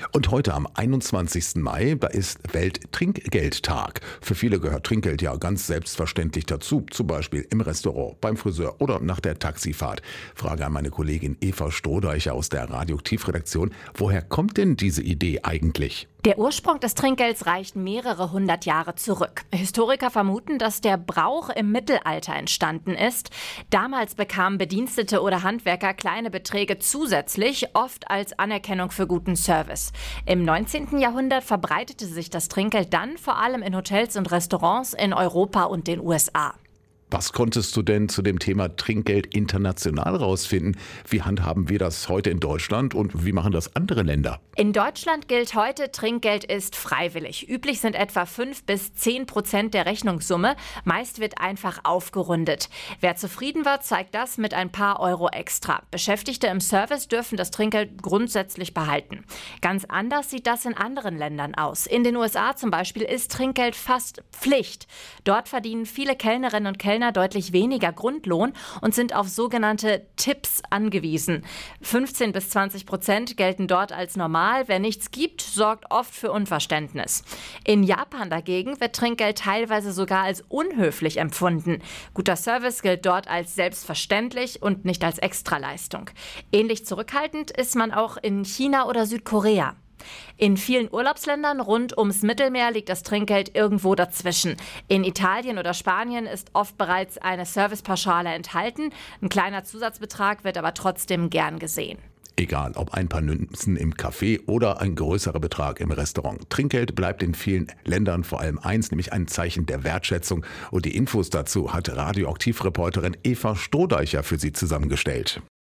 Und heute am 21. Mai, da ist Welttrinkgeldtag. Für viele gehört Trinkgeld ja ganz selbstverständlich dazu, zum Beispiel im Restaurant, beim Friseur oder nach der Taxifahrt. Frage an meine Kollegin Eva Strohdeicher aus der Radioaktivredaktion: Woher kommt denn diese Idee eigentlich? Der Ursprung des Trinkgelds reicht mehrere hundert Jahre zurück. Historiker vermuten, dass der Brauch im Mittelalter entstanden ist. Damals bekamen Bedienstete oder Handwerker kleine Beträge zusätzlich, oft als Anerkennung für guten Service. Im 19. Jahrhundert verbreitete sich das Trinkgeld dann vor allem in Hotels und Restaurants in Europa und den USA. Was konntest du denn zu dem Thema Trinkgeld international rausfinden? Wie handhaben wir das heute in Deutschland und wie machen das andere Länder? In Deutschland gilt heute, Trinkgeld ist freiwillig. Üblich sind etwa 5-10% der Rechnungssumme. Meist wird einfach aufgerundet. Wer zufrieden war, zeigt das mit ein paar Euro extra. Beschäftigte im Service dürfen das Trinkgeld grundsätzlich behalten. Ganz anders sieht das in anderen Ländern aus. In den USA zum Beispiel ist Trinkgeld fast Pflicht. Dort verdienen viele Kellnerinnen und Kellner deutlich weniger Grundlohn und sind auf sogenannte Tipps angewiesen. 15-20% gelten dort als normal. Wer nichts gibt, sorgt oft für Unverständnis. In Japan dagegen wird Trinkgeld teilweise sogar als unhöflich empfunden. Guter Service gilt dort als selbstverständlich und nicht als Extraleistung. Ähnlich zurückhaltend ist man auch in China oder Südkorea. In vielen Urlaubsländern rund ums Mittelmeer liegt das Trinkgeld irgendwo dazwischen. In Italien oder Spanien ist oft bereits eine Servicepauschale enthalten. Ein kleiner Zusatzbetrag wird aber trotzdem gern gesehen. Egal, ob ein paar Münzen im Café oder ein größerer Betrag im Restaurant. Trinkgeld bleibt in vielen Ländern vor allem eins, nämlich ein Zeichen der Wertschätzung. Und die Infos dazu hat Radioaktivreporterin Eva Strohdeicher für Sie zusammengestellt.